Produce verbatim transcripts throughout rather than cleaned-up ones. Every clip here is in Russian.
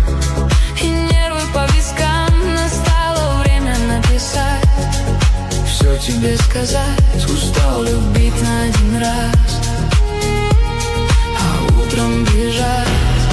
и нервы по вискам. Настало время написать, все тебе сказать. Устал любить на один раз, а утром бежать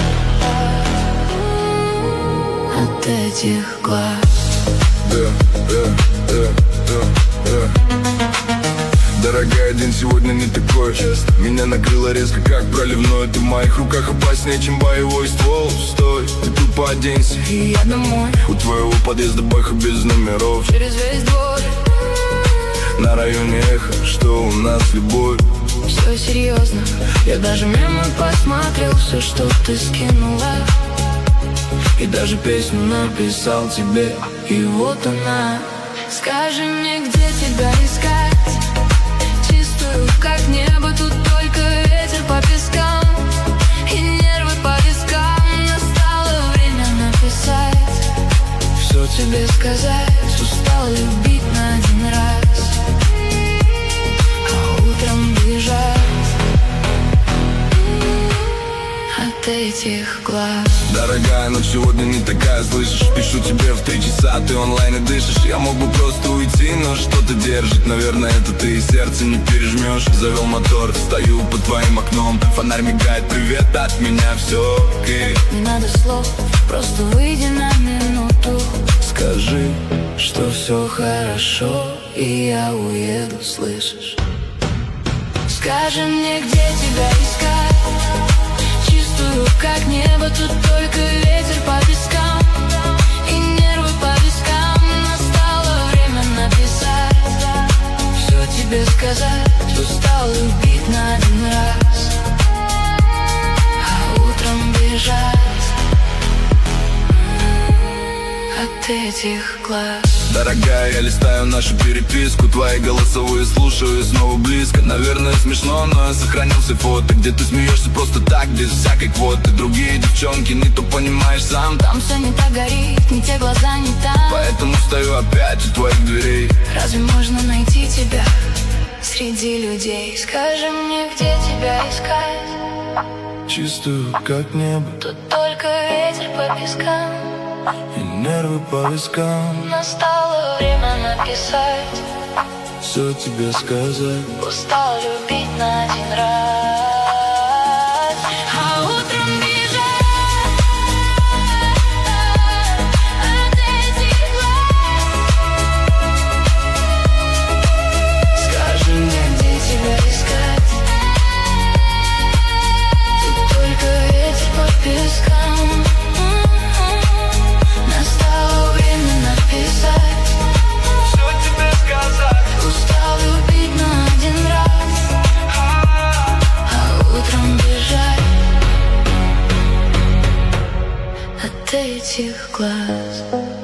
от этих глаз. Да, да, да, да, да. Дорогая, день сегодня не такой. Меня накрыло резко, как проливной. Ты в моих руках опаснее, чем боевой ствол. Стой, ты тупо оденься, и я домой. У твоего подъезда бэха без номеров. Через весь двор на районе эхо, что у нас любовь. Все серьезно, я даже мемы посмотрел. Все, что ты скинула, и даже песню написал тебе. И вот она. Скажи мне, где тебя искать, чистую, как небо. Тут только ветер по пескам и нервы по вискам. Настало время написать, все тебе сказать. Устал любить на один раз, а утром бежать от этих глаз. Дорогая, но сегодня не такая, слышишь? Пишу тебе в три часа, ты онлайн и дышишь. Я мог бы просто уйти, но что-то держит. Наверное, это ты и сердце не пережмешь. Завел мотор, стою под твоим окном. Фонарь мигает, привет, от меня все окей. Не надо слов, просто выйди на минуту. Скажи, что все хорошо, и я уеду, слышишь? Скажи мне, где тебя искать, чистую, как небо. Тут только ветер по пескам и нервы по вискам. Настало время написать, все тебе сказать. Устал любить на один раз, а утром бежать от этих глаз. Дорогая, я листаю нашу переписку, твои голосовые слушаю и снова близко. Наверное, смешно, но я сохранил все фото, где ты смеешься просто так, без всякой квоты. Другие девчонки, не то понимаешь сам. Там все не так горит, не те глаза, не там. Поэтому стою опять у твоих дверей. Разве можно найти тебя среди людей? Скажи мне, где тебя искать, чистую, как небо. Тут только ветер по пескам и нервы по вискам. Настало время написать, все тебе сказать. Устал любить на один раз, а утром бежать от этих глаз. Скажи мне, где тебя искать, тут только ветер по пескам. Настало время написать, все тебе сказать. Устал любить на один раз, а утром бежать от этих глаз.